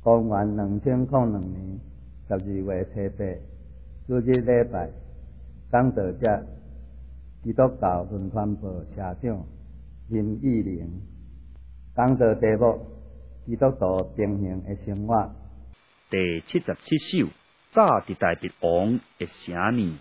公元2002年12月7日，主日礼拜，讲道者基督教文传部社长林义玲，讲道题目：基督徒平衡的生活。 第77首，早伫大鼻王的城年。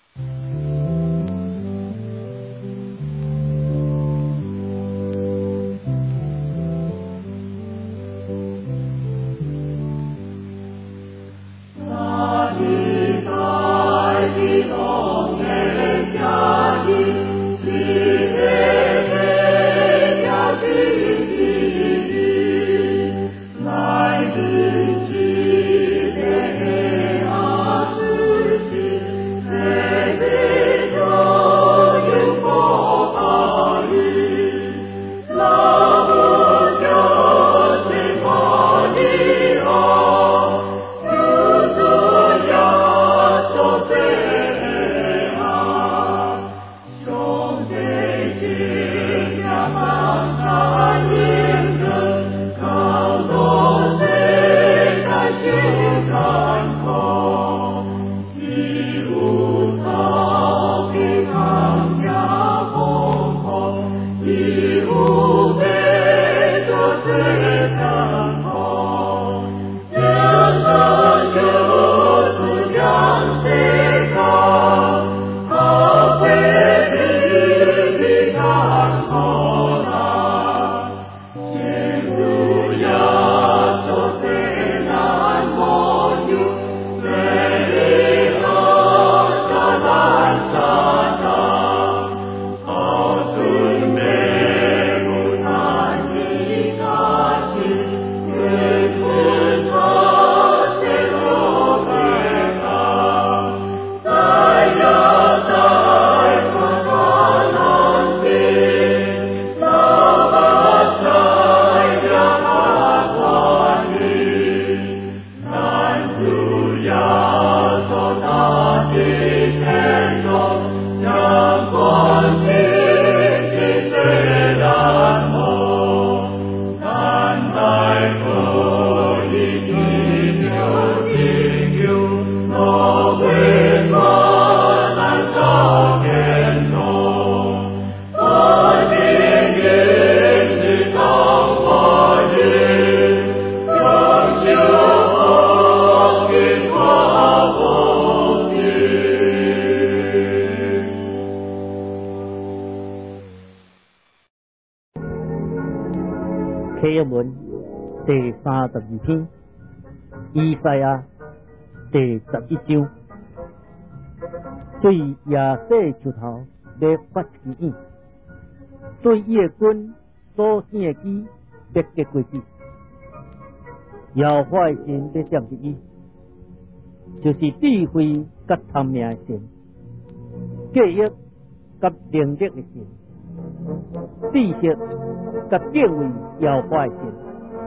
启示文第32篇，以赛亚第11章，对亚瑟树头要发起演，对伊的君所生的机要结果子，摇坏神要降入伊，就是智慧甲聪明的神，记忆甲能力的神，知识甲敬畏摇花的神，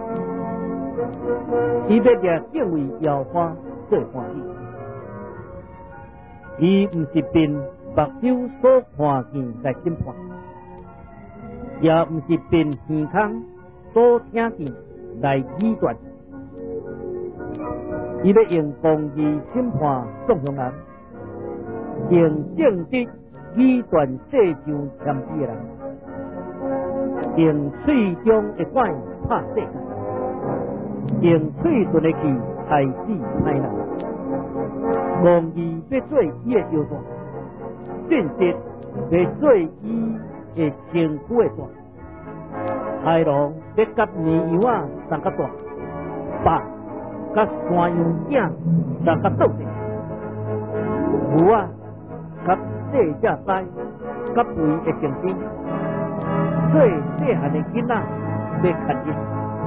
伊要掠敬畏摇花最欢喜。伊毋是凭目睭所看见来审判，也毋是凭耳孔所听见来议断。伊要用公义审判众乡人，用正直议断世上谦卑的人。用喙中的管拍世界，用嘴唇的气害死歹人。公义要做伊的腰带，正直要做伊的身躯的带。豺狼要甲绵羊啊送较大，白甲山羊囝送较倒地，牛啊甲细只狮甲肥的成身。最细汉的囡仔要看见，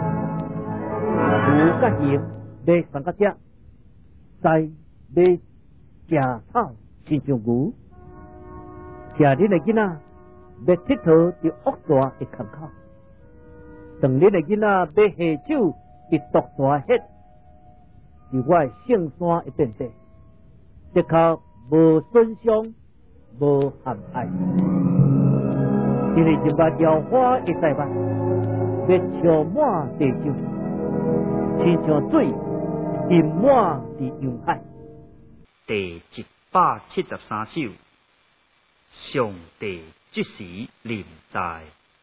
牛甲羊要送较食，狮要食草亲像牛，吃恁的囡仔要佚佗伫恶蛇的坑口，当恁的囡仔要下手伫毒蛇血，伫我的圣山的遍地，一口无损伤，无陷害。因为人把摇花一再办，要充满地上， 亲像水浸满伫洋海。 第173首，上帝即时临在。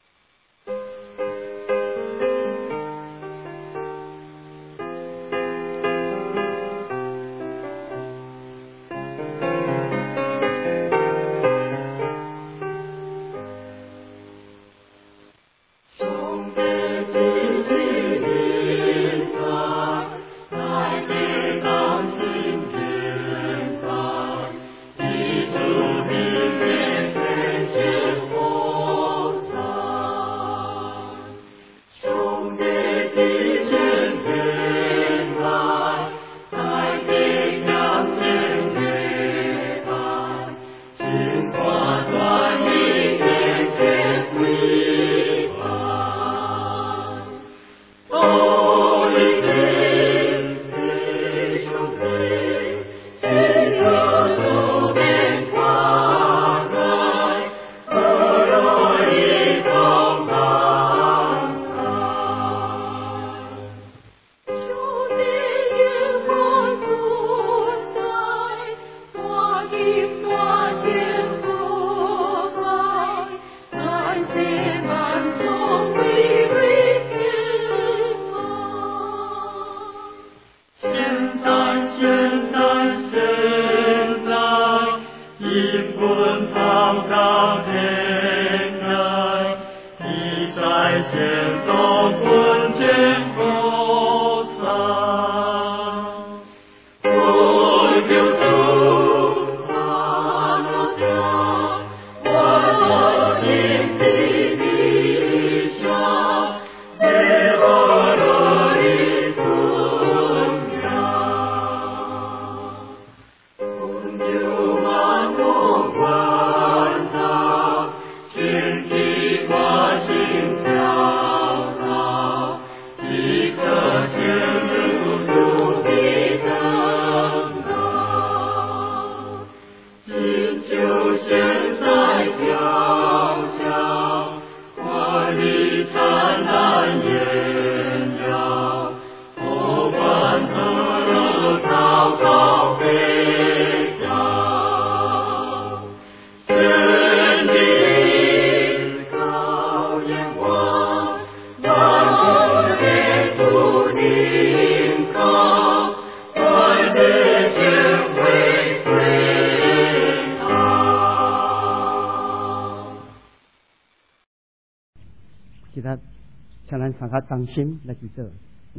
其他请咱大家同心来记做，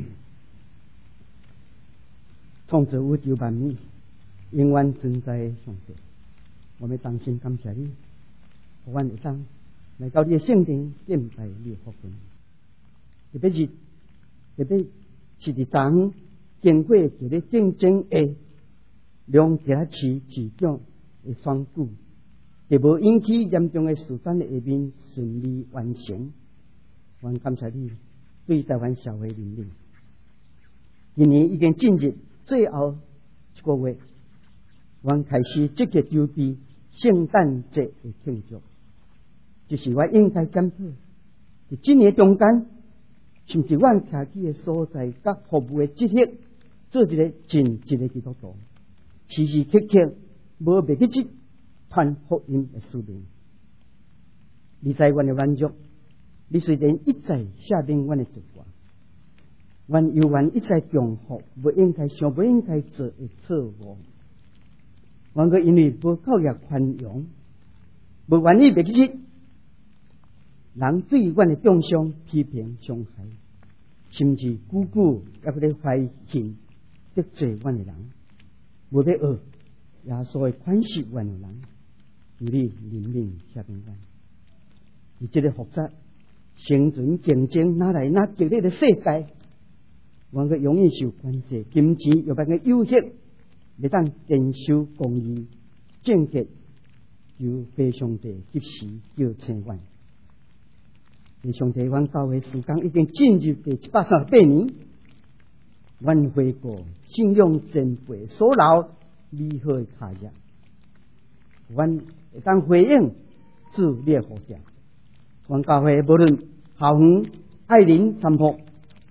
创造宇宙万物，永远存在的上帝，我们同心感谢你，我们会当来到你的圣殿敬拜你的福分。特别是是伫昨昏经过一个竞争的两家市长的选举，亦无引起严重的事端的下面顺利完成。我们感谢你对台湾社会领领。今年已经进入最后一个月，我们开始积极筹备圣诞节的庆祝。就是我应该检讨，在今年中间，甚至我徛起的所在甲服务的职业，做一个尽职的基督徒，时时刻刻无袂去这传福音的使命。你知我的软弱。你虽然一再赦免我的罪过，我又愿一再强化不应该想不应该做的错误。我个因为无够也宽容，无愿意别去人对我的中伤、批评、伤害，甚至久久也不得怀恨得罪我的人，无要学耶稣的宽恕我的人，是你怜悯赦免我。而这个复杂。生存竞争哪来那激烈的世界，我个容易受关系、金钱又别个诱惑，未当坚守公义、正洁，就被上帝及时叫醒我。被上帝，阮教会时间已经进入第138年，阮回顾信仰前辈所留美好的卡业，阮会当回应主你的呼召。阮教会无论校园、爱林、三福，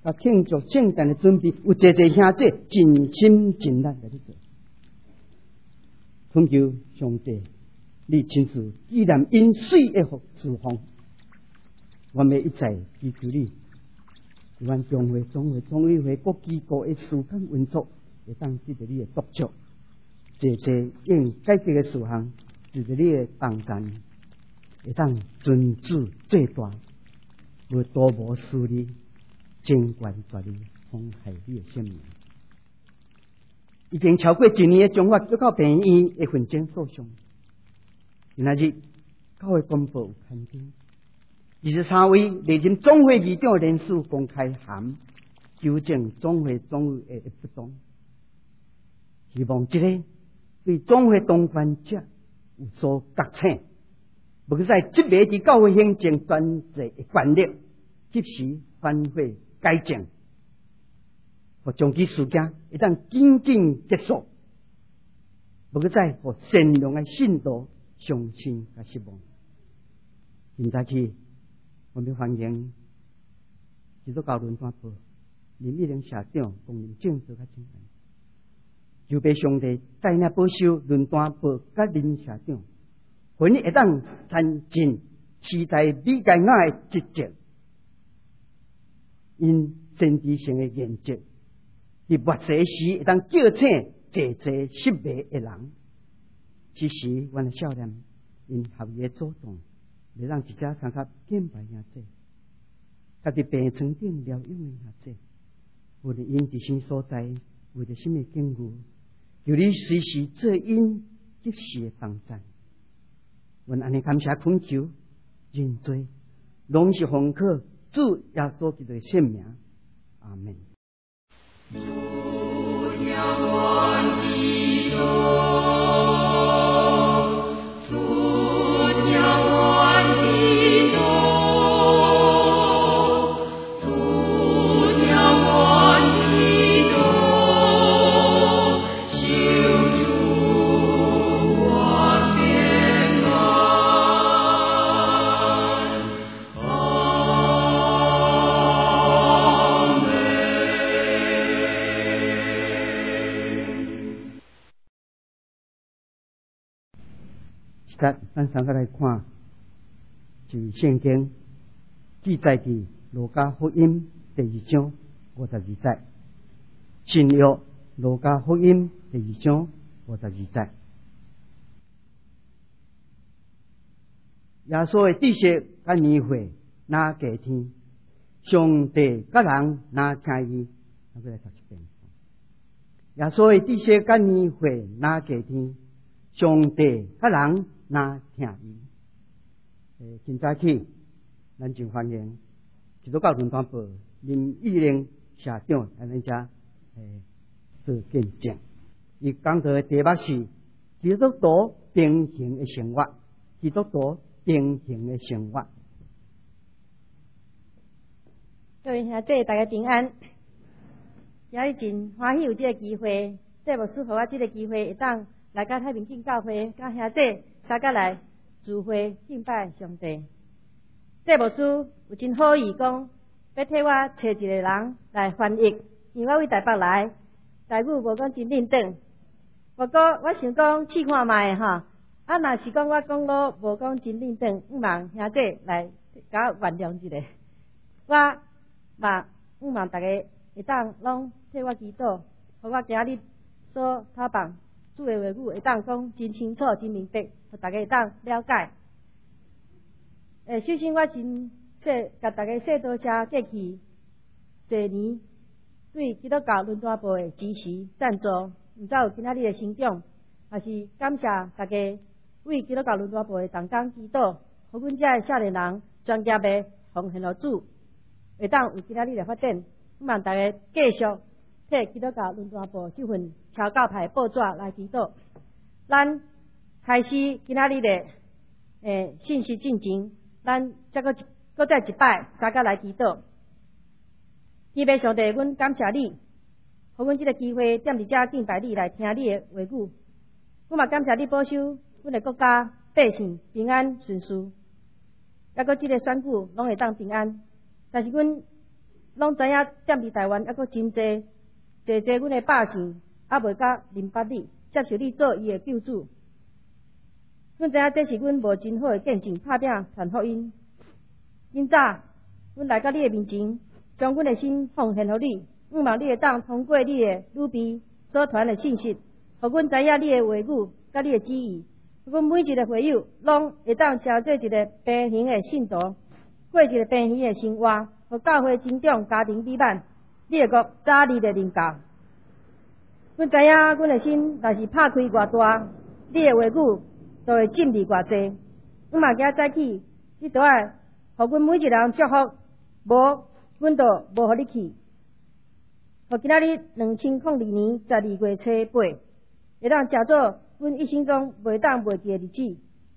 甲庆祝圣诞的准备，有一个兄弟尽心尽力来去做。恳求上帝，你亲自既然因水而复释放，我们一再祈求你，愿中会、总会、总委会各机构的事工运作，会当记得你的督促，这应解决的事项，记得你的帮助，会当尊主最大，无多无私利，情关大利，伤害你的性命。已经超过1年的中法救到病院的纷争诉讼，今仔日教会公布有看见23位历任总会议长人士公开函纠正总会总委的不当，希望这个对总会当权者有所觉醒，不过在这个伫教会行政专制的权力及时反悔改正，和将其事件一旦紧紧结束，不过再和善良的信徒相信和希望。现在起，我们欢迎基督教论坛部林义玲社长公认正做甲请安，求被上帝带领保守论坛部甲林社长，互你会当参尽期待比该亚的职责，因先知性的原则。伫末世时，会当叫醒济失迷的人。此时，阮的少年因合约主动，要让一家参加敬拜兄弟，家己病床顶疗养的兄弟，无论因伫什所在，为着什么境遇，求你随时做因及时的帮助。阮安尼感谢恳求，认罪，拢是奉靠主耶稣基督的圣名，阿门。主仰望基督，主仰望基督，主仰望基督，救主我平咱三个来看，就是圣经记载伫路加福音第2章52节，新约路加福音第2章52节。耶稣的知识甲年岁哪加天，上帝甲人哪听伊。我来读一遍。耶稣的知识甲年岁哪加天，上帝甲人哪听伊。今早起，咱就欢迎基督教论坛部林义玲社长来咱遮做见证。伊讲到的题目是基督徒平衡的生活，基督徒平衡的生活。 各位兄弟，大家平安。今日真欢喜有这个机会，这牧师给我这个机会，会当来到太平敬教会，甲兄弟大家来聚会敬拜上帝。这牧师有真好意讲，要替我找一个人来翻译，因为我为台北来，台语无讲真认得。不过我想讲试看卖哈，若是讲我讲咯无讲真认得，毋茫兄弟来甲我原谅一下。我嘛毋茫大家会当拢替我祈祷，互我今日所讨办主的话语会当讲真清楚、真明白，互大家会当了解。首先我真甲大家说多谢过去多年对基督教论坛部的支持赞助，毋只有今仔日的成长，也是感谢大家为基督教论坛部的同工祈祷，互阮遮的少年人专业的奉献予主，会当有今仔日的发展。希望大家继续替基督教论坛部这份超教派报纸来祈祷。咱开始今仔日的信息进前，咱再一摆大家来祈祷。天父上帝，阮感谢你，互阮这个机会踮伫遮敬拜你，来听你的话语。阮嘛感谢你保守阮的国家百姓平安顺遂，抑搁这个选举拢会当平安。但是阮拢知影踮伫台湾，抑阁真济阮的百姓，还未甲明白你，接受你做伊的救主。阮知影这是阮无真好的见证，拍拼传福音。今早，阮来到你的面前，将阮的心奉献予你，希望你会当通过你的女婢所传的信息，互阮知影你的话语甲你的旨意。阮每一个会友拢会当成做一个平行的信徒，过一个平行的生活，互教会增长，家庭美满。你的国早日的临到。阮知影阮的心若是拍开偌大，你的话语就会进入偌济。阮嘛今早起，你都爱互阮每一个人祝福，无阮就无互你去。互今仔日2002年12月初8，会当食做阮一生中袂当袂记的日子。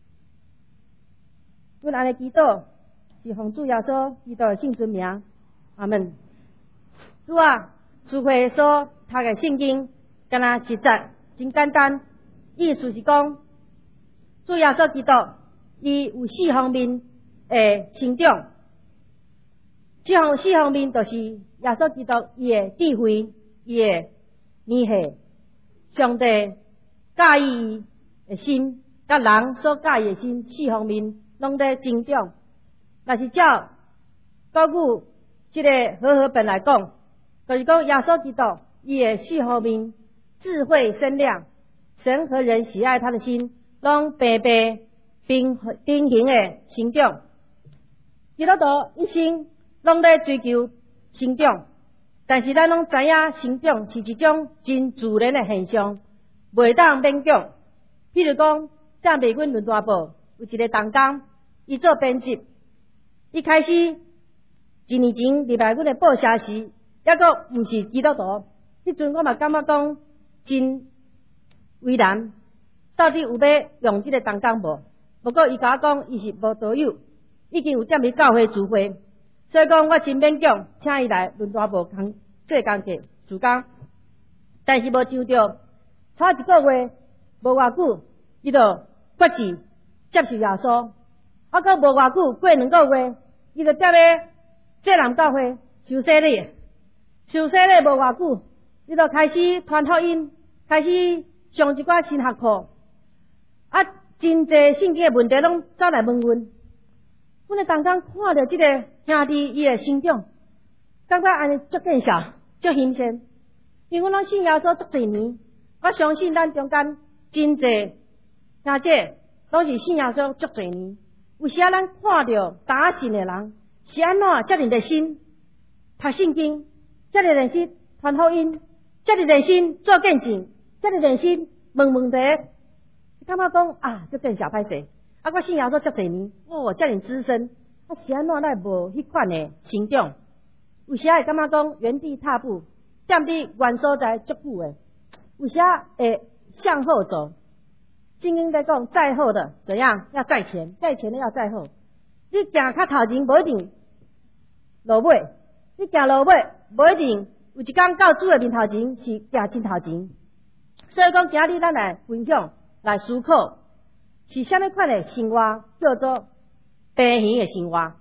阮安尼祈祷，是奉主耶稣基督的圣尊名，阿门。主啊，书会所读的圣经，敢若实在真简单，意思是讲，主耶稣基督伊有4方面的成长，4方面就是耶稣基督伊的智慧、伊的联系，上帝介意伊的心，甲人所介意的心，4方面拢在成长。若是照国语这个和本来讲，就是讲耶稣基督伊的4方面，智慧身量，神和人喜爱他的心，拢平行的成长。基督徒一生拢在追求成长，但是咱拢知影成长是一种真自然的现象，袂当勉强。譬如讲，踮伫阮伦大报有一个同工，伊做编辑，伊开始1年前入来阮的报社时，抑阁毋是基督徒，迄阵我嘛感觉讲真为难，到底有要用即个同工无？不过伊甲我讲，伊是无道友，已经有踮伫教会聚会，所以讲我真勉强请伊来伦大报做工课自工，但是无想到，差1个月无偌久，伊就决志接受耶稣，还阁无偌久过2个月，伊就踮咧济南教会受洗礼。受洗礼无偌久，伊就开始传福音，开始上一寡神学课，真侪圣经的问题拢走来问阮。阮的同工看到即个兄弟伊的成长，感觉安尼足见笑，足新鲜。因为阮拢信耶稣足侪年，我相信咱中间真侪兄姐拢是信耶稣足侪年。有时咱看到打信的人是安怎遮尔热心读圣经，遮尔热心传福音，遮尔热心做见证，遮尔热心问题，感觉讲啊，足见笑歹势。我信耶稣足侪年，遮尔资深，是安怎来无迄款的成长？有时会感觉讲原地踏步，踮伫原所在足久的，有时会向后走。圣经在讲，再后的怎样要在前，在前的要在后。你行较头前，无一定落尾；你行落尾，无一定有一天到主的面头前是行真头前。所以讲，今日咱来分享，来思考，是啥物款的生活叫做平行的生活。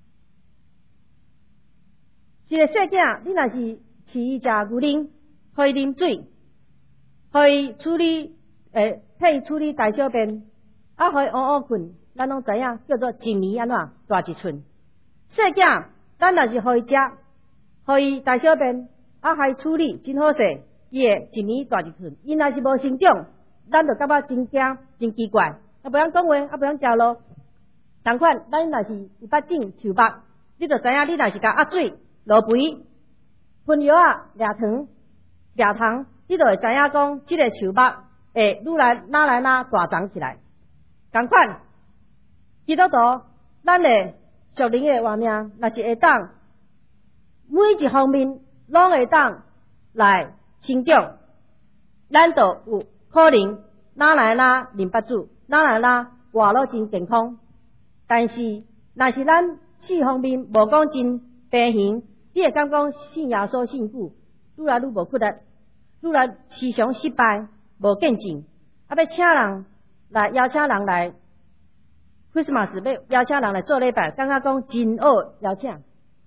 一个细囝，你若是饲伊食牛奶，互伊啉水，互伊处理替伊处理大小便，互伊嗷嗷困，咱拢知影叫做一年安怎大一寸。细囝，咱若是互伊食，互伊大小便，互伊处理真好势，伊会一年大一寸。伊若是无成长，咱就感觉真惊、真奇怪，无晓讲话，无晓走路。同款，咱若是有巴疹、手目，你就知影，你若是甲压水、落肥、喷药抓糖，你就会知影讲，即个手目会愈来哪大长起来。同款，基督徒，咱的属灵的活命，若是会当每一方面拢会当来成长，咱就有可能哪淋巴主，哪活络真健康。但是，若是咱4方面无讲真平衡，你会感觉信耶稣信久，愈来愈无骨力，愈来时常失败，无见证。要请人来邀请人来 Christmas， 要邀请人来做礼拜，感觉讲真好邀请。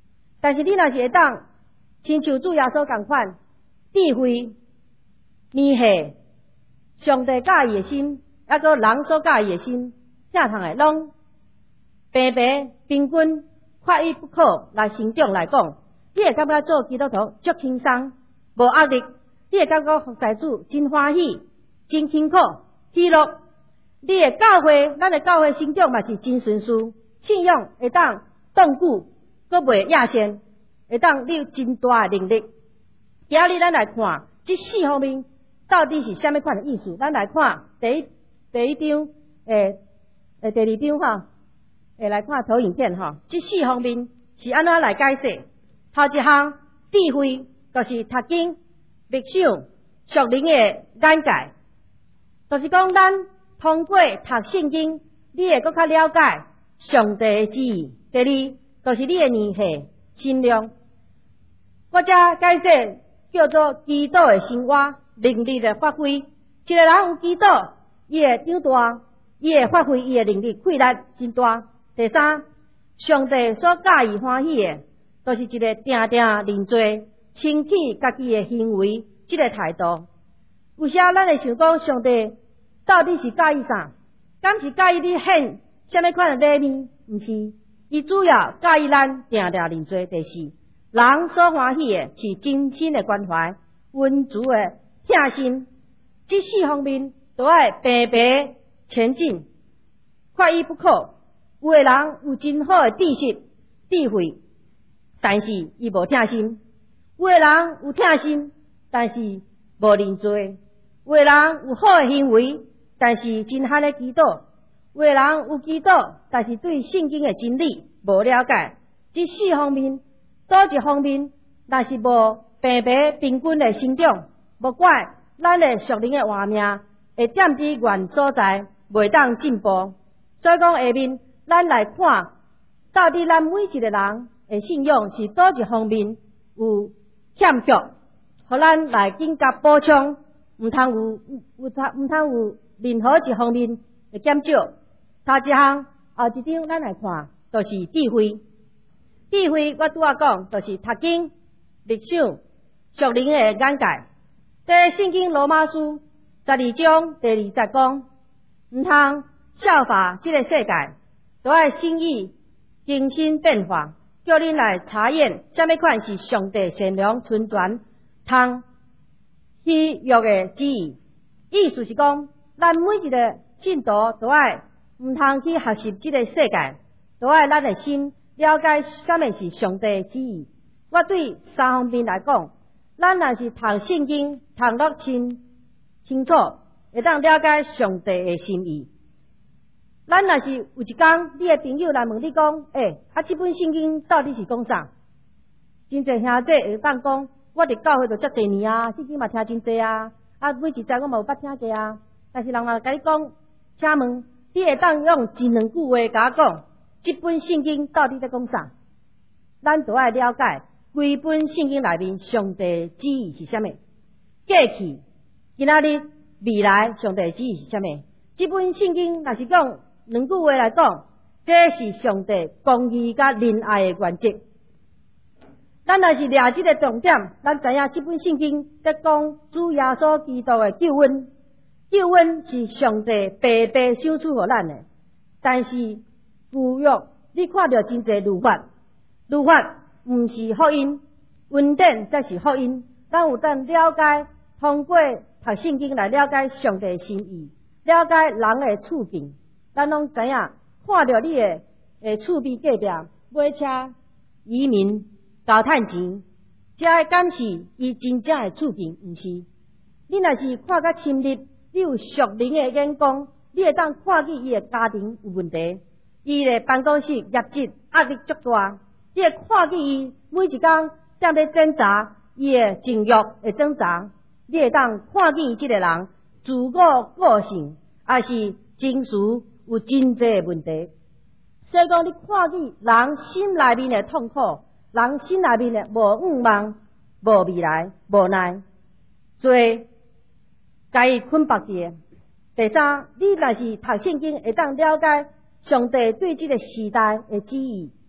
但是你若是会当亲像主耶稣共款，智慧、联系上帝教伊的心，抑个人所教伊的心，正通的拢平平平均，缺一不可来成长来讲，你会感觉做基督徒足轻松，无压力，你会感觉服侍主真欢喜、真辛苦、喜乐。你的教会，咱的教会成长嘛是真顺遂，信仰会当长久，阁袂亚线，会当你有真大的能力。今日咱来看这四方面到底是啥物款的意思？咱来看第一章，第二章哈，来看投影片哈。这四方面是安怎来解释？头一项智慧，就是读经、默想、属灵的眼界，就是讲咱通过读圣经，你会更较了解上帝的旨意。第二，就是你的联系、信仰。我这解释叫做基督的生活能力的发挥。一个人有基督，伊会长大，伊会发挥伊的能力，气力真大。第三，上帝所介意欢喜的，就是一个定定认罪、清起家己的行为，这个态度。有时咱会想讲，上帝到底是介意啥？敢是介意你献什么款的礼物？毋是，伊主要介意咱定定认罪。第四，人所欢喜的是真心的关怀、温足的疼心，这四方面都要平平前进，缺一不可。有的人有真好的知识、智慧，但是伊无疼心；有的人有疼心，但是无认罪；有的人有好的行为，但是真罕的祈祷；有的人有祈祷，但是对圣经的真理无了解。这四方面，多一方面若是无平平平均的成长，无怪咱的属灵的活命会踮伫原所在，袂当进步。所以讲下面咱来看，到底咱每一个人的信仰是多一方面有欠缺，互咱来更加补充，毋通有任何一方面的减少。头一项，后一张咱来看，就是智慧。智慧我拄仔讲，就是读经、默想、属灵的眼界。在圣经罗马书12章第20讲，毋通效法这个世界，都要心意更新变化，叫恁来查验什么款是上帝善良、纯全、通喜悦的旨意。意思是讲，咱每一个信徒都要毋通去学习这个世界，都要咱的心了解什么是上帝的旨意。我对三方面来讲，咱若是读圣经，读得清楚，会当了解上帝的心意。咱若是有一天，你的朋友来问你讲，这本圣经到底是讲啥？真侪兄弟会当讲，我伫教会就遮侪年啊，圣经嘛听真侪啊，每一节我嘛有捌听过啊。但是人若甲你讲，请问，你会当用一两句话甲我讲，这本圣经到底在讲啥？咱都要了解规本圣经内面上帝旨意是啥物？过去、今仔日、未来上帝旨意是啥物？这本圣经若是讲两句话来讲，这是上帝公义甲仁爱的原则。咱若是抓这个重点，咱知影这本圣经在讲主耶稣基督的救恩。救恩是上帝白白赏赐予咱的，但是旧约你看到真侪律法毋是福音，恩典才是福音。咱有当了解，通过读圣经来了解上帝的心意，了解人的处境。咱拢知影，看到你的厝边隔壁买车、移民、交趁钱，这敢是伊真正的处境？毋是。你若是看较深入，你有属灵的眼光，你会当看见伊的家庭有问题，伊的办公室业绩压力足大，你会看见伊每一工在咧挣扎，伊的情欲会挣扎，你会当看见伊这个人自我个性，也是情绪有真侪的问题。所以讲，你看见人心内面的痛苦，人心内面的无望、无未来、无奈，做甲伊捆绑住。第三，你若是读圣经，会当了解上帝对这个时代的旨意。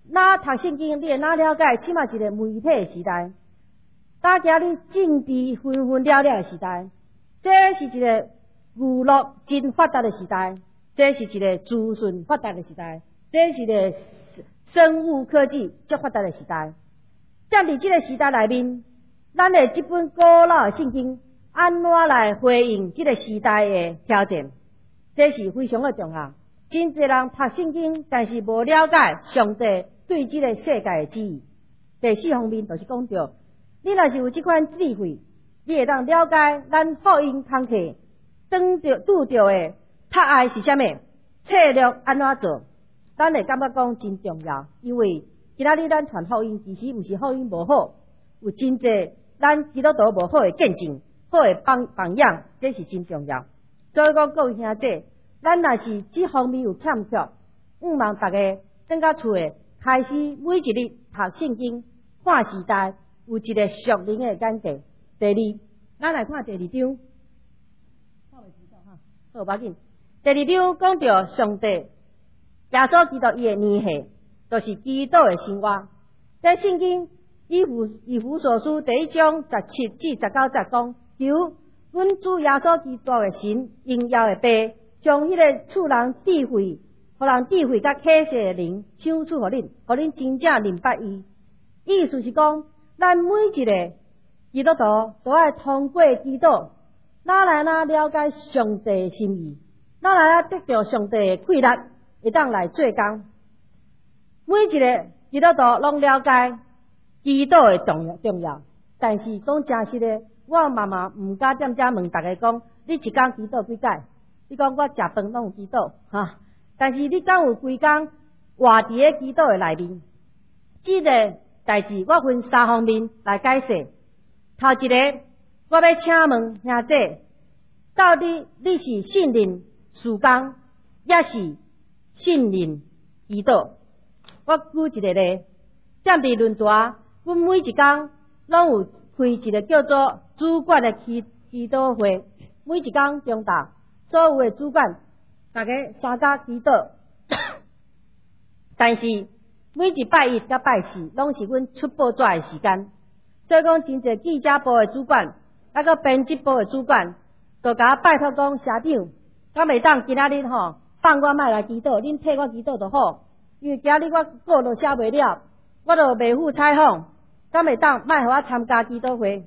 哪读圣经，你会哪了解，即嘛一个媒体的时代，大家你政治纷纷了了的时代，这是一个娱乐真发达的时代，这是一个资讯发达的时代，这是一个生物科技足发达的时代。在伫这个时代内面，咱的这本古老的圣经，安怎来回应这个时代的挑战？这是非常的重要。真侪人读圣经，但是无了解上帝对这个世界的旨意。第四方面就是讲到，你若是有这款智慧，你会当了解咱福音工课拄着的读爱是啥物，策略安怎做，咱会感觉讲真重要。因为今仔日咱传福音，其实毋是福音无好，有真侪咱基督徒无好的见证，好的榜样，这是真重要。所以讲各位兄弟，咱若是这方面有欠缺，望大家等到厝诶，开始每一日读圣经，看时代，有一个属灵的眼界。第二，咱来看第二章，好无要紧。第二章讲到上帝耶稣基督伊的年岁，就是基督的生活。在圣经以弗所书第1章17至19节讲，求阮主耶稣基督的神荣耀的爸，将迄个赐人智慧，互人智慧甲启示的灵赏赐互恁，互恁真正明白伊。意思是讲，咱每一个基督徒都要通过基督，哪来了解上帝的心意，哪来得到上帝的气力，会当来做工。每一个基督徒拢了解基督的重要，但是讲真实的，我妈妈毋敢点问大家讲，你一工祈祷几届？你讲我食饭拢有祈祷哈，但是你敢有规工活伫咧祈祷的内面？这个代志我分3方面来解释。头一个，我要请问兄弟，到底你是信任事工，也是信任祈祷？我举一个例，踮伫论坛，阮每一工拢有开一个叫做主管的祈祷会，每一工中昼，所有的主管大家参加祈祷，但是每一拜1甲拜4，拢是阮出报纸的时间。所以讲，真侪记者部的主管，啊个编辑部的主管，就甲我拜托讲，社长，敢袂当今仔日放我莫来祈祷，恁替我祈祷就好。因为今仔日我稿都写袂了，我就袂赴采访，敢袂当莫互我参加祈祷会。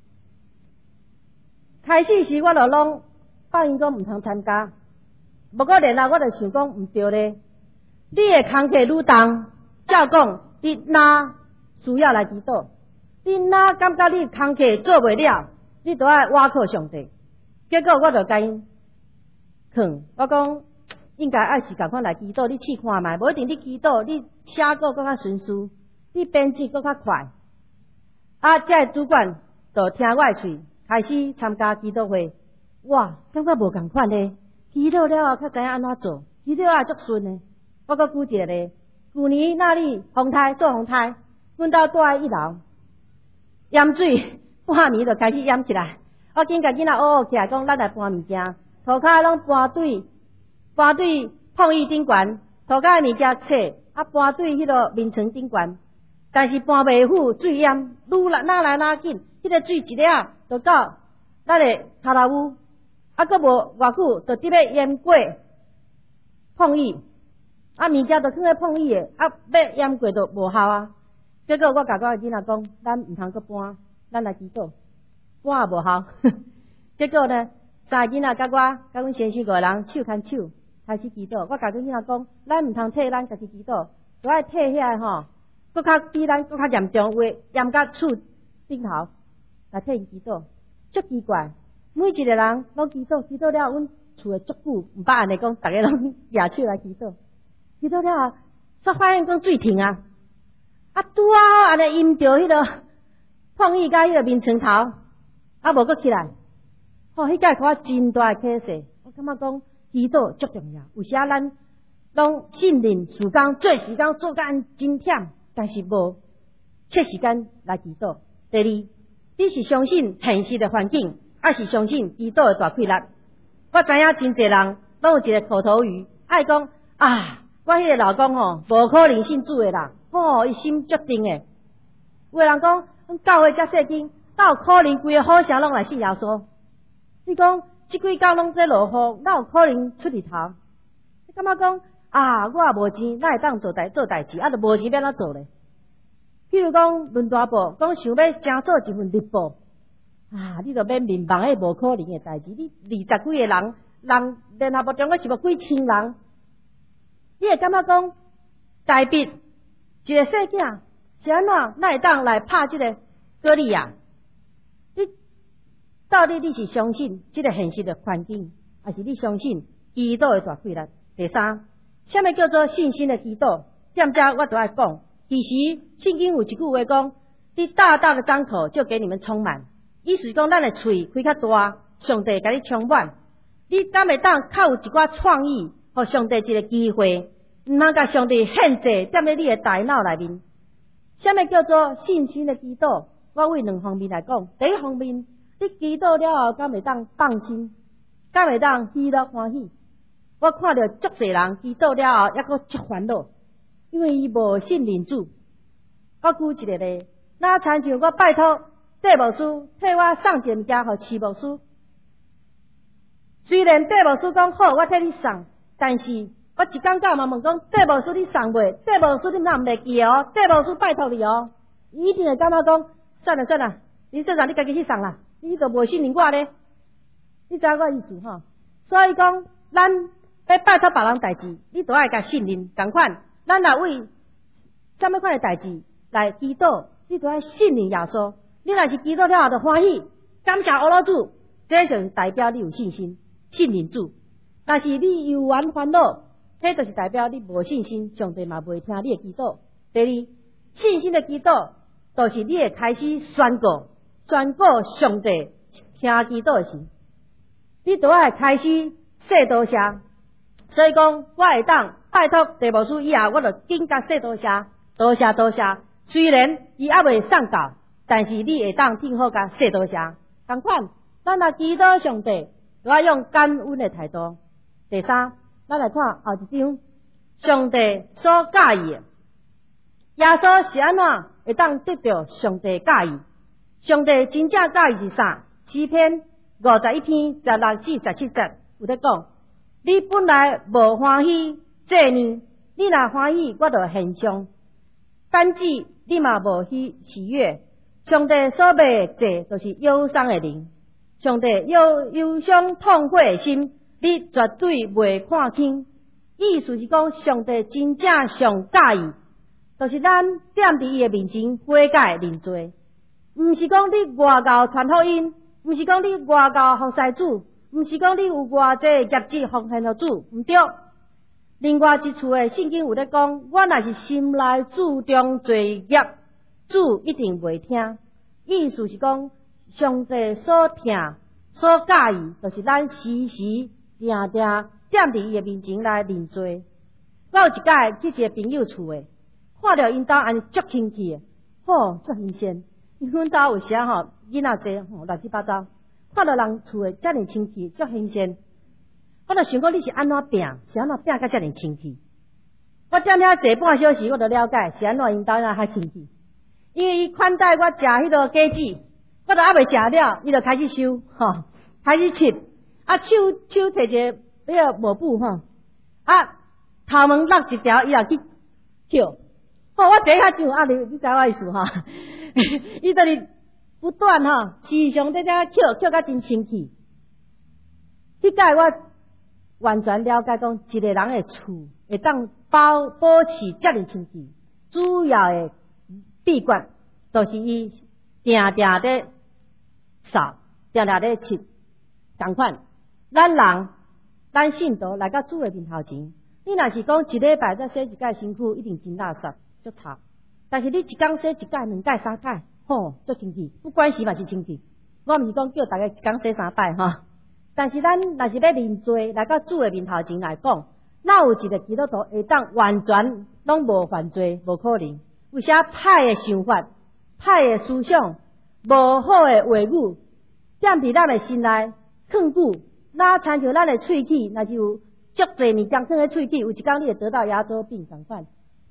开始时我就拢放因讲毋通参加，不过然后我就想讲毋对咧，你的工课愈重，照讲你哪需要来祈祷？你哪感觉你工课做袂了，你都要倚靠上帝。结果我就甲因劝，我讲应该爱是共款来祈祷，你试看卖，无一定你祈祷，你写稿搁较顺序，你编辑搁较快。啊，这主管就听我的喙，开始参加祈祷会。哇，感觉无共款咧，祈祷了后较知影安怎做，祈祷也足顺咧。我搁举一个咧，去年那里风台做风台，阮兜住喺1楼。淹水，半暝就开始淹起来。我紧甲囡仔学起来，讲咱来搬物件，涂骹拢搬对碰椅顶悬，涂骹的物件切，啊搬对迄个面床顶悬。但是搬袂好，水淹，哪来哪紧，迄个水一粒就到咱的头头屋，啊搁无偌久，就直要淹过碰椅，啊物件就放在碰椅的，啊要淹过就无效啊。结果我甲我的囡仔讲，咱毋通搁搬，咱来祈祷，搬也无效。结果呢，3个囡仔甲我甲阮先生5个人手牵手开始祈祷。我甲阮囡仔讲，咱毋通替咱家己祈祷，就爱替遐搁较比咱搁较严重，有淹到厝顶头来替因祈祷。足奇怪，每一个人拢祈祷，祈祷了，阮厝诶足久，毋捌安尼讲，逐个拢举手来祈祷。祈祷了，煞发现讲水停啊！啊，拄好安尼淹着迄个碰椅甲迄个面床头，啊无搁起来。迄个互我真大的启示。我感觉讲祈祷足重要。有时啊，咱拢信任事工做时间做甲真忝，但是无切时间来祈祷。第二，你是相信现实的环境，还是相信祈祷的大气力？我知影真侪人拢有一个口头语，爱讲啊，我迄个老公无可能信主的啦。 伊心决定诶。有个人讲，阮教会遮细间，哪有可能规个好城拢来信耶稣？你讲即几工拢在落雨，哪有可能出日头？你感觉讲啊，我也无钱，哪会当做代志？啊，就无钱要怎做咧？譬如讲论大报，讲想要正做一份日报，啊，你就免面忙诶无可能诶代志。你20几个人联合部中个是无几千人，你会感觉讲代笔一个细囝是安怎，哪会当来拍即个歌利亚？你到底你是相信即个现实的环境，还是你相信基督的大贵力？第三，什么叫做信心的基督？踮遮我都爱讲，其实圣经有一句话讲：你大大的张口，就给你们充满。意思讲，咱的嘴开较大，上帝给你充满。你敢会当靠有一寡创意，互上帝一个机会，毋通甲上帝限制踮咧你的大脑内面。什么叫做信心的基督？我为两方面来讲。第一方面，你祈祷了后，敢会当放心，敢会当喜乐欢喜。我看到足侪人祈祷了后，抑阁足烦恼，因为伊无信认主。我举一个例，那亲像我拜托戴牧师替我送一个物件互市牧师，虽然戴牧师讲好，我替你送，但是我一感觉嘛问讲，戴牧师你送袂？戴牧师你哪毋袂记哦？戴牧师拜托你哦，伊一定会感觉讲，算了，林社长你家己去送啦，你都无信任我咧，你知影我意思吼？所以讲，咱要拜托别人代志，你都爱甲信任同款。咱若为什么款的代志来祈祷，你都爱信任耶稣。你若是祈祷了后就欢喜，感谢阿老主，这就是代表你有信心，信任主。但是你忧烦烦恼，这就是代表你无信心，上帝嘛袂听你的祈祷。第二，信心的祈祷，就是你会开始宣告上帝听祈祷的时，你都爱开始说多谢。所以讲，我会当拜托地牧师以后，我就紧甲说多谢。虽然伊还未送到，但是你会当听好甲说多谢。同款，咱若祈祷上帝，都要用感恩的态度。第三，咱来看后一张，上帝所介意的，耶稣是安怎会当得到上帝介意？上帝真正介意是啥？诗篇51篇16至17节有咧讲。你本来无欢喜，这年你若欢喜，我就献上。反之，你嘛无喜悦。上帝所要的这就是忧伤的灵。上帝有忧伤痛悔的心，你绝对袂看轻。意思是讲，上帝真正上介意，就是咱踮伫伊的面前悔改认罪。毋是讲你外教传福音，毋是讲你外教服侍主。毋是讲你有偌济业绩奉献予主，毋对。另外一处的圣经有咧讲，我若是心内注重罪业，主一定袂听。意思是讲，上帝所听、所介意，就是咱时时定定踮伫伊的面前来认罪。我有一摆去一个朋友厝的，看到因兜安尼足清气的，足新鲜。因阮兜有时啊囡仔济乱七八糟。看到人厝诶遮尔清气，足新鲜，我就想讲你是安怎拼，是安怎拼甲遮尔清气？我踮遐坐半小时，我就了解是安怎因兜遐较清气。因为伊款待我食迄个果子，我都还未食了，伊就开始收，开始切，手摕一个迄个抹布头毛落一条，伊也去捡。我坐遐上你知我意思伊就是不断时常在这捡甲真清气。迄摆我完全了解讲，一个人的厝会当保持遮尔清气，主要的秘诀就是伊定定咧扫，定定咧切。同款，咱信徒来到主的面头前，你若是讲一礼拜再洗一摆身躯，一定真垃圾足臭。但是你一工洗一摆、2摆、3摆，足清气，不管时嘛是清气。我毋是讲叫大家一工洗3摆但是咱若是要认罪，来到主的面头前来讲，哪有一个基督徒会当完全拢无犯罪？无可能。有些歹的想法、歹的思想、无好的话语，踮伫咱的心内藏久，那亲像咱的喙齿，若是有足侪物件藏在喙齿，有一天你会得到牙周病同款。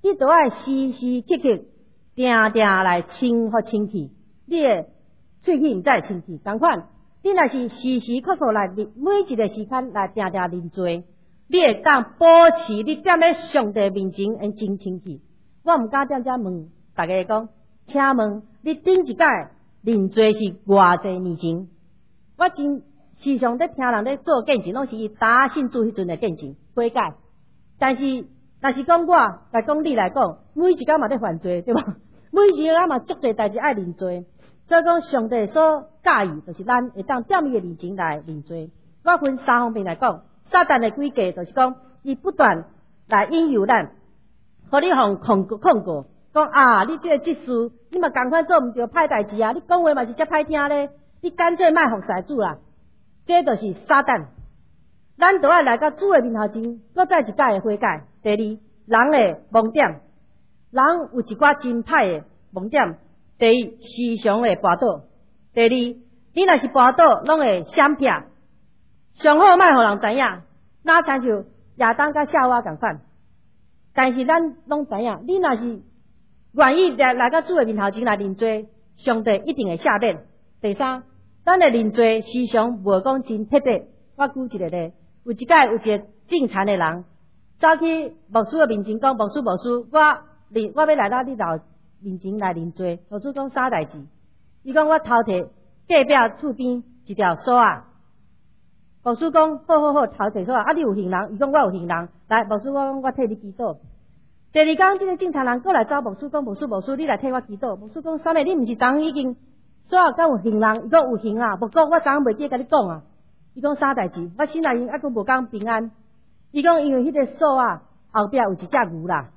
你都爱时时刻刻定定来清福清气，你的喙齿毋再清气。同款，你若是时时刻刻来每一个时间来定定认罪，你会当保持你踮咧上帝面前真清气。我毋敢踮遮问大家讲，请问你顶一届认罪是偌济年前？我真时常咧听人咧做见证，拢是伊打信主迄阵的见证悔改。但是若是讲我来讲你来讲，每一工嘛咧犯罪，对吧？每一工嘛足侪代志爱认罪，所以讲上帝所介意就是咱会当踮伊的面前来认罪。我分三方面来讲，撒旦的诡计就是讲，伊不断来引诱咱，互你控告，讲啊，你这个执事，你嘛共款做毋着歹代志啊，你讲话嘛是遮歹听咧，你干脆卖服侍主啦，这就是撒旦。咱都要来到主的面头前，搁再一届的悔改。第二，人的盲点，人有一寡真歹的盲点。第一，时常会跋倒。第二，你若是跋倒，拢会闪避。上好莫互人知影，哪亲像亚当甲夏娃共款。但是咱拢知影，你若是愿意来到主的面头前来认罪，上帝一定会赦免。第三，咱的认罪时常无讲真彻底。我举一个例。有一届有一个正残的人，走去牧师的面前讲：牧师，我要来到你老面前来认罪。牧师讲啥代志？伊讲我偷摕隔壁厝边一条锁啊。牧师讲好，偷摕锁啊！你有行人？伊讲我有行人。来，牧师我替你祈祷。第二天，这个正残人过来找牧师讲：牧师，你来替我祈祷。牧师讲啥物？你毋是昨已经锁敢有行人？伊讲有行啊，不过我昨袂记甲你讲啊。伊讲啥代志？我心内因还佫无讲平安。伊讲因为迄个锁啊后壁有一只牛啦。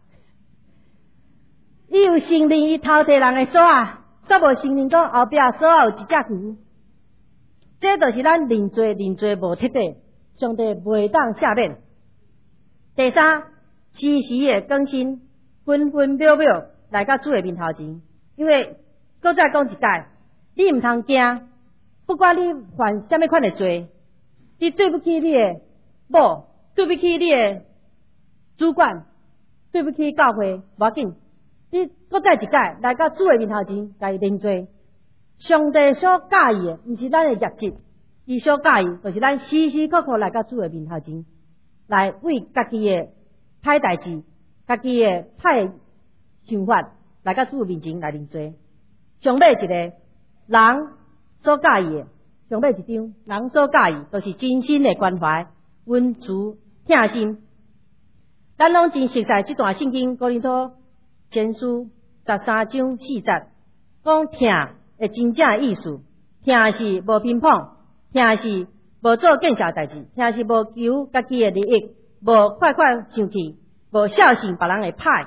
伊有承认伊偷摕人的锁啊，煞无承认讲后壁锁啊有一只牛。这就是咱认罪无彻底，上帝袂当赦免。第三，时时的更新，分分秒秒来到主的面头前。因为搁再讲一届，你毋通惊，不管你犯什么款的罪。你对不起你的某，对不起你的主管，对不起教会，无要紧。你搁再一届来到主的面头前，甲伊认罪。上帝所介意的，毋是咱的业绩，伊所介意就是咱时时刻刻来到主的面头前，来为家己的歹代志、家己的歹想法来到主的面前来认罪。上尾一个人所介意的。上尾一张，人所介意，就是真心的关怀、温慈、疼心。咱拢真熟悉这段圣经，哥林多前书13章4节，讲疼的真正的意思，疼是无偏颇，疼是无做见笑代志，疼是无求家己的利益，无快生气，无孝顺别人的歹。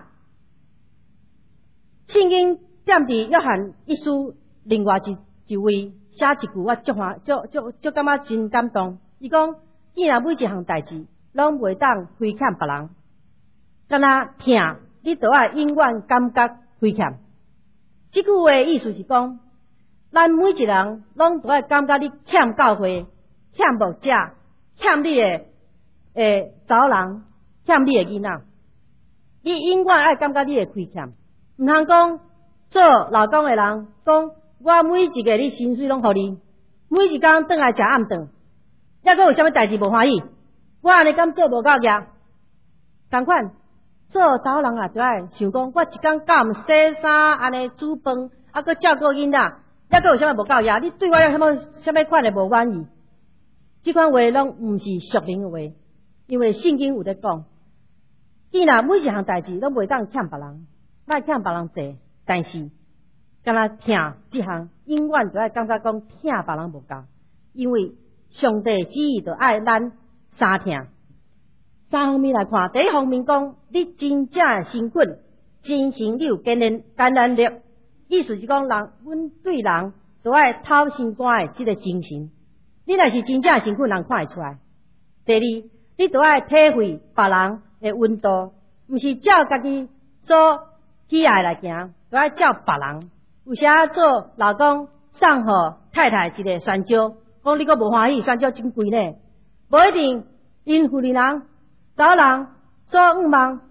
圣经踮伫约翰一书另外一位。写一句我感觉真感动。伊讲，既然每一项代志拢袂当亏欠别人，敢若疼，你都要永远感觉亏欠。这句话的意思是讲，咱每一人拢都要感觉你欠教会、欠牧者、欠你的查某人、欠你的囡仔，你永远爱感觉你的亏欠。毋通讲做劳工的人讲。我每一个你薪水拢互你，每一工转来食暗顿，抑阁有啥物代志无欢喜？我安尼敢做无够业？同款，做查某人啊，就爱想讲，我一工敢洗衫，安尼煮饭，啊，阁照顾囡仔，抑阁有啥物无够业？你对我有啥物款的无满意？这款话拢毋是属灵的话，因为圣经有咧讲，既然每一项代志拢袂当欠别人，莫欠别人济，但是。敢若疼这项，永远就爱感觉讲疼别人无够，因为上帝旨意就爱咱三疼。三方面来看，第一方面讲，你真正的身份，真诚你有感染力，意思是讲阮对人都爱掏心肝的这个精神。你若是真正的身份，人看会出来。第二，你都爱体会别人的温度，毋是照家己所喜爱来行，都爱照别人。有时做老公送互太太一个酸椒，讲你阁无欢喜，酸椒真贵呢。无一定因妇人、查某人所望你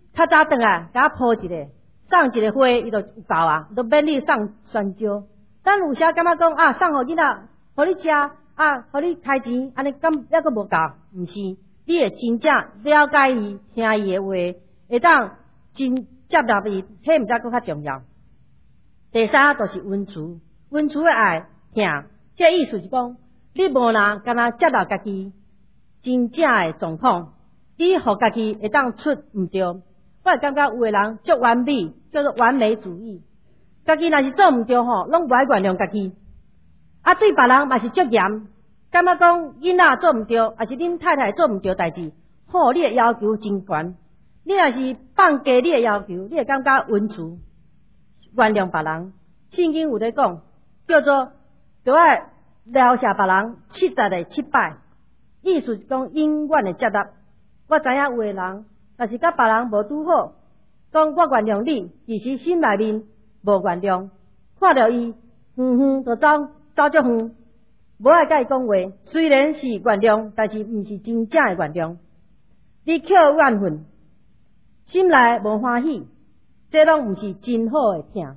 较早转来，甲我铺一个，送一个花，伊就有够啊，都免你送香蕉。咱有时感觉讲啊，送互囡仔，互你食啊，互你开钱，安尼敢抑阁无够？毋是，你会真正了解伊，听伊的话，会当真接纳伊，迄毋则佫较重要。第三就是温慈，温慈的爱听，这个意思是讲，你无人敢若接纳家己真正的状况，你互家己会当出毋对。我会感觉有的人足完美，叫做完美主义。家己若是做毋对吼，拢无爱原谅家己。啊，对别人嘛是足严，感觉讲囡仔做毋对，还是恁太太做毋对代志，吼，你的要求真悬。你若是放低你的要求，你会感觉温慈，原谅别人。圣经有咧讲，叫做着爱撩下别人70个7摆，意思是讲永远的接纳。我知影有的人，若是甲别人无拄好，讲我原谅你，其实心内面无原谅，看到伊就走足远，无爱甲伊讲话。虽然是原谅，但是毋是真正的原谅。你扣怨恨，心内无欢喜，这拢毋是真好的听。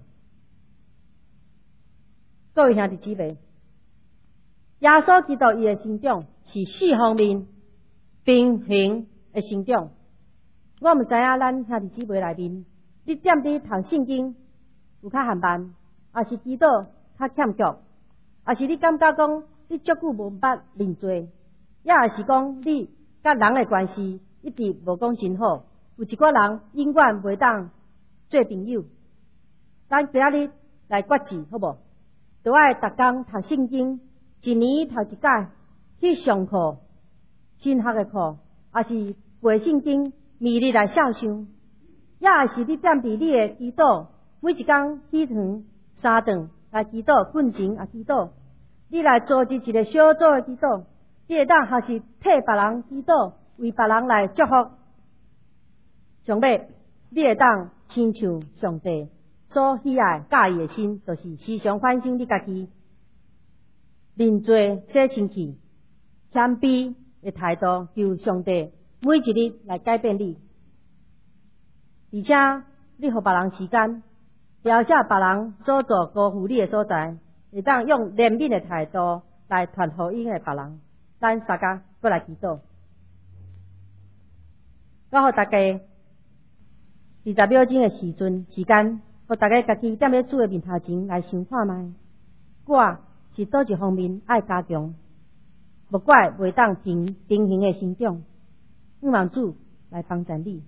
各位兄弟姊妹，耶稣基督伊的成长是4方面平衡的成长。我毋知影咱兄弟姊妹内面，你踮伫读圣经有较含慢，还是祈祷较欠缺，还是你感觉讲你足久无捌认罪，也还是讲你甲人的关系一直无讲真好。有一寡人永远袂当做朋友。咱今仔日来决志好无？就爱逐工读圣经，一年读一届，去上课，神学的课，还是背圣经，每日来孝想，也还是你踮伫你的祈祷，每一工起床3顿来祈祷，困前也祈祷，你来组织一个小组的祈祷，你会当还是替别人祈祷，为别人来祝福。上尾，你会当亲像上帝所喜爱介意的心，就是时常反省你家己，认罪洗清气，谦卑的态度，求上帝每一日来改变你，而且你互别人时间，了解别人所做辜负你的所在，会当用怜悯的态度来传福音的别人。咱大家过来祈祷，我互大家20秒钟的时间，互大家家己踮咧主的面头前来想看卖，我是倒一方面爱加强，无怪袂当平衡的成长，望主来帮助你。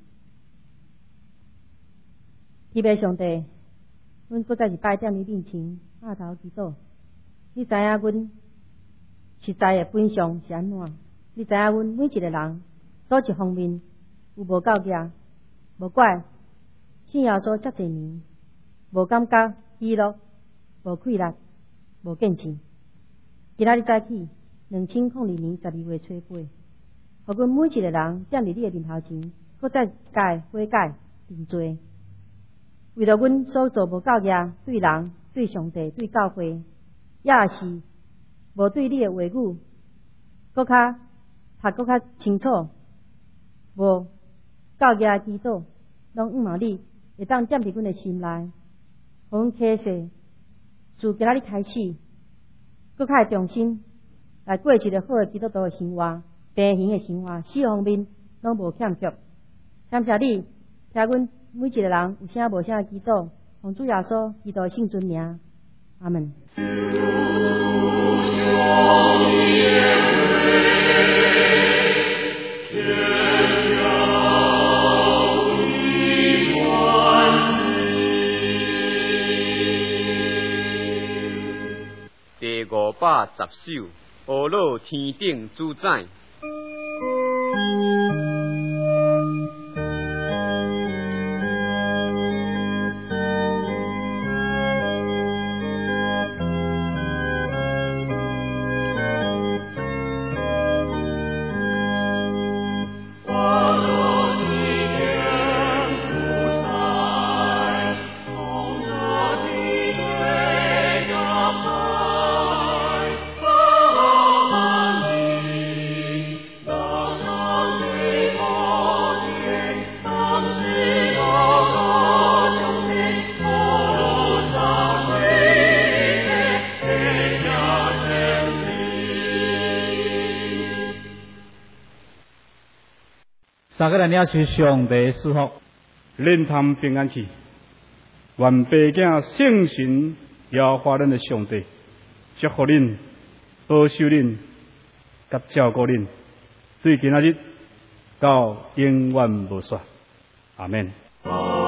祈求上帝，阮搁再一摆踮你面前下头祈祷。你知影阮实在的本相是安怎？你知影阮每一个人倒一方面有无够格，无怪信耶稣遮侪年，无感觉喜乐，无快乐，无见证。今仔日早起，2002年12月初8，互阮每一个人踮伫你的面头前，搁再悔改认罪。为着阮所做无够格，对人、对上帝、对教会，也是无对你的话语，搁较清楚，无够格祈祷，拢望你会当踮伫阮的心内，互阮启示，自今仔日开始，搁较会重新来过一个好的基督徒的生活，平衡的生活，4方面拢无欠缺。感谢你，听阮每一个人有声无声的祈祷，奉主耶稣基督的圣尊名，阿门。 第510首，阿老天顶主宰。 Oh 三个人领受上帝赐福， 恁他们平安去。愿爸囝圣神摇花恁的上帝，祝福恁，保守恁，甲照顾恁，对今仔日到永远无煞。阿免。